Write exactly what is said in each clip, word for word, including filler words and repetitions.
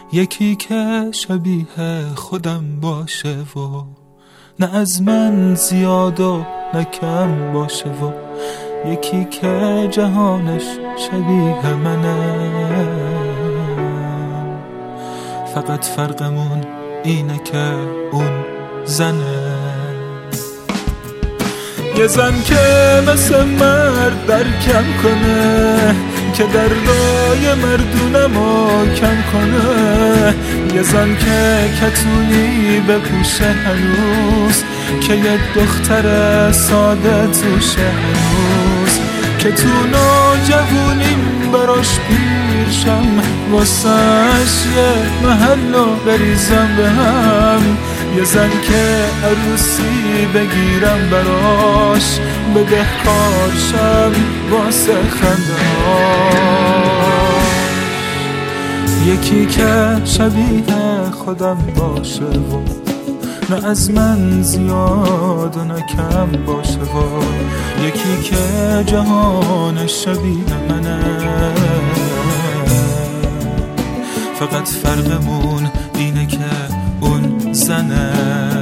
یکی که شبیه خودم باشه و نه از من زیاد و نه کم باشه و یکی که جهانش شبیه منه. فقط فرقمون اینه که اون زنه، یه زن که مثل مرد درکم کنه که دردای مردونمو کم کنه. یه زن که کتونی بپوشه هنوز که یه دختر ساده توشه هنوز که تو نوجوونیم براش پیرشم واسش یه محلو بریزم به هم. یه زن که عروسی بگیرم براش بدهکارشم واسه خندهاش. یکی که شبیه خودم باشه و نه از من زیاد و نه کم باشه و یکی که جهانش شبیه منه. فقط فرقمون اینه که اون زنه.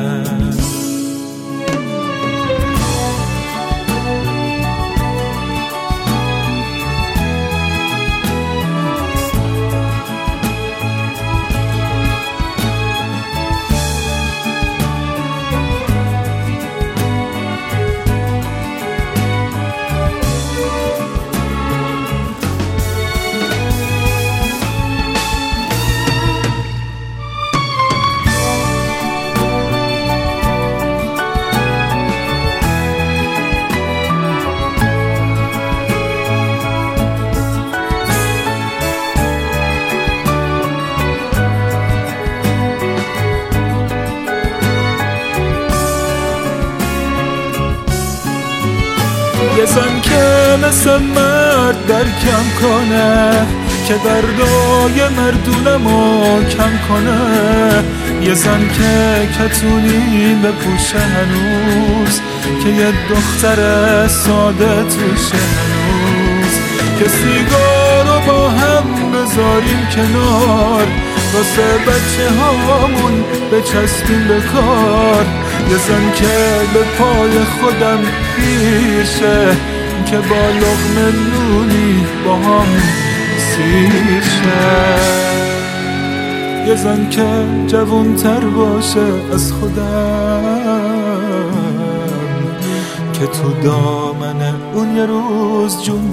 یه زن که مثل مرد درکم کنه که دردای مردونمو کم کنه. یه زن که کتونی بپوشه هنوز که یه دختر ساده توشه هنوز که سیگارو با هم بذاریم کنار واسه بچه هامون بچسبیم به کار. یه زن که به پای خودم پیرشه که با لقمه نونی با هم سیر شه. یه زن که جوان‌تر باشه از خودم که تو دامن اون یه روز جون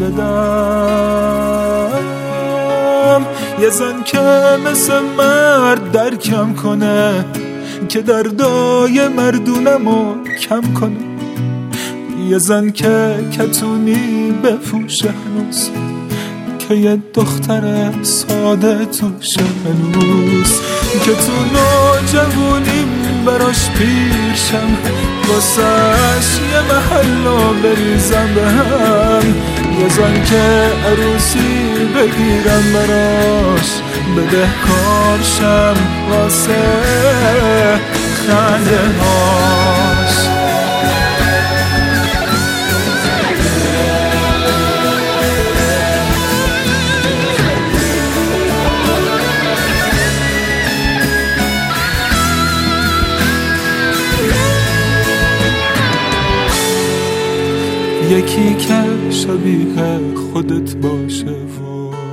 بدم. یه زن که مثل مرد درکم کنه که دردای مردونمو کم کنه. یه زن که کتونی بپوشه هنوز که یه دختر ساده توشه هنوز که تو نوجوونیم براش پیرشم واسش یه محلو بریزم به هم. یه زن که عروسی بگیرم براش بدهکارشم واسه خنده هاش. یکی که شبیه خودت باشه و